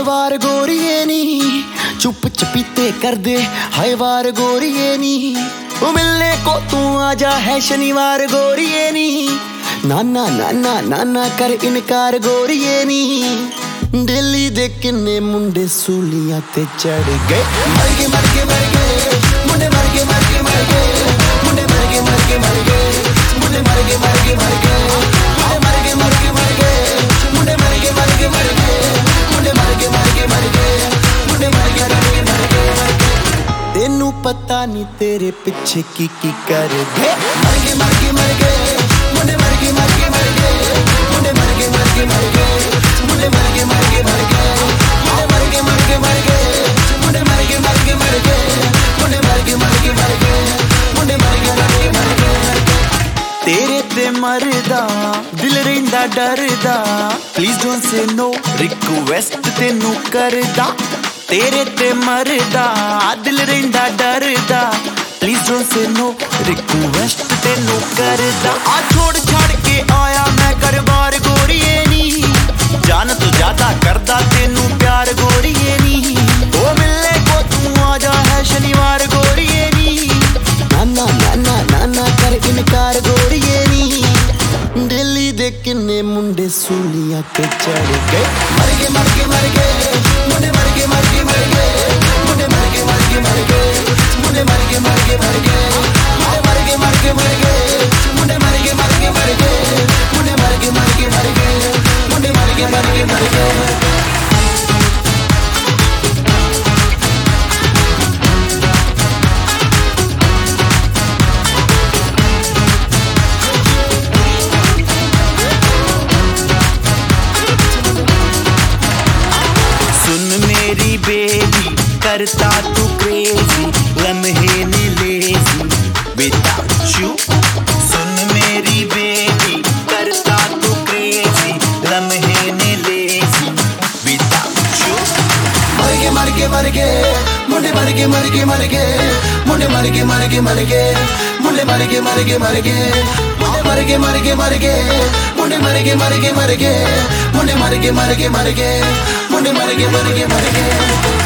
वार गोरिए नी चुप चपीते कर दे हाय वार गोरिए नी वो मिलने को तू आजा है शनिवार गोरिए नी नाना नाना नाना कर इनकार गोरिए नी दिल्ली दे किन्ने मुंडे सूलियां ते चढ़ गए मर गए मर गए मर गए मुंडे मर गए मर गए मर गए मुंडे मर गए मर गए मर गए मुंडे मर गए मर गए मर गए मुंडे मर गए मर गए मर गए मुंडे मर गए मर गए मर गए मुंडे मर गए मर गए मर गए मुंडे मर गए मर गए तेनू पता नहीं तेरे पीछे की कर गए मर गए मर गए मर गए मुंडे मर गए मर गए मर गए मुंडे मर गए मर गए मर गए मुंडे मर गए मर गए मर गए मुंडे मर गए मर गए मर गए मुंडे मर गए मर गए मर गए मुंडे मर गए मर गए मर गए मुंडे मर गए मर गए मर गए तेरे ते मरदा दिल रहिंदा डरदा please don't say no request तेनू करदा तेरे ते मरदा दिल रहिंदा डरदा please don't say no request तेनू करदा आ छोड़ छाड़ के आया मैं घरबार गोरिए नी जान तो ज्यादा करदा तेनू प्यार गोरिए नी ओ मिलने को तू आजा है शनिवार गोरिए नी नाना नाना नाना कर इनकार गोरिए नी दिल्ली दे किन्ने मुंडे सूलियां ते चढ़ गए मर गए मर गए मर गए मुंडे मर गए मर गए मर गए मुंडे मर गए मर गए मर गए मुंडे मर गए मर गए मर गए मुंडे मर गए मर गए मर गए मुंडे मर गए मर गए मर गए मुंडे मर गए मर गए मर गए मुंडे मर गए मर गए मर गए मेरी बेबी करता तू क्रेजी लम्हे ने लेजी विदाउट यू सुन मेरी बेबी करता तू क्रेजी लम्हे ने लेजी विदाउट यू मर गए मर गए मुंडे मर गए मर गए मर गए मुंडे मर गए मर गए मर गए मुंडे मर गए मर गए मर गए मुंडे मर गए मर गए मर गए मुंडे मर गए मर गए मर गए मुंडे मर गए मर गए मर गए मुंडे मर गए मर गए मर गए